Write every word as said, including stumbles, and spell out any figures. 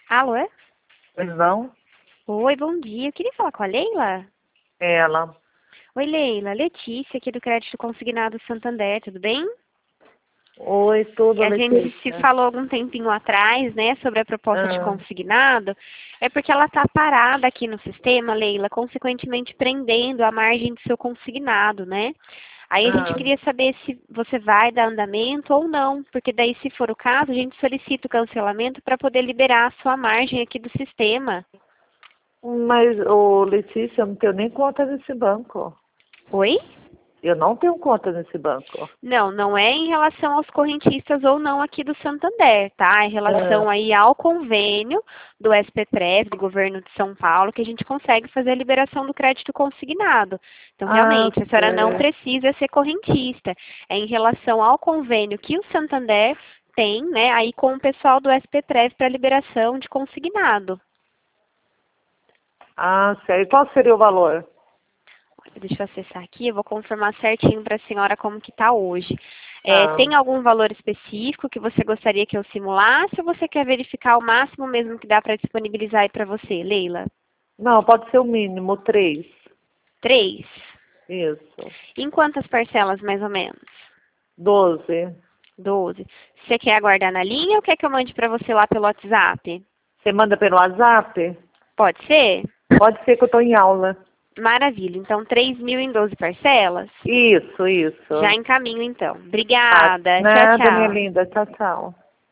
Alô? Pois não? Oi, bom dia. Eu queria falar com a Leila. Ela. Oi, Leila. Letícia, aqui do Crédito Consignado Santander, tudo bem? Oi, tudo, A gente se Letícia. falou algum tempinho atrás, né, sobre a proposta de Ah, consignado. É porque ela está parada aqui no sistema, Leila, consequentemente prendendo a margem do seu consignado, né? Aí a gente ah. queria saber se você vai dar andamento ou não, porque daí, se for o caso, a gente solicita o cancelamento para poder liberar a sua margem aqui do sistema. Mas, ô, Letícia, eu não tenho nem conta nesse banco. Oi? Eu não tenho conta nesse banco. Não, não é em relação aos correntistas ou não aqui do Santander, tá? É em Ah, relação aí ao convênio do SPTREV, do governo de São Paulo, que a gente consegue fazer a liberação do crédito consignado. Então, ah, realmente, a senhora não certo. precisa ser correntista. É em relação ao convênio que o Santander tem, né, aí com o pessoal do SPTREV para liberação de consignado. Ah, certo. E qual seria o valor? Deixa eu acessar aqui, eu vou confirmar certinho para a senhora como que está hoje. É, Tá. tem algum valor específico que você gostaria que eu simulasse ou você quer verificar o máximo mesmo que dá para disponibilizar aí para você, Leila? Não, pode ser o mínimo, três. Três. Isso. Em quantas parcelas, mais ou menos? Doze. Doze. Você quer aguardar na linha ou quer que eu mande para você lá pelo WhatsApp? Você manda pelo WhatsApp? Pode ser? Pode ser que eu estou em aula. Maravilha. Então, três mil em doze parcelas? Isso, Já isso. encaminho, então. Tá. Obrigada. Tchau, Nada, minha tchau. linda. Tchau, tchau.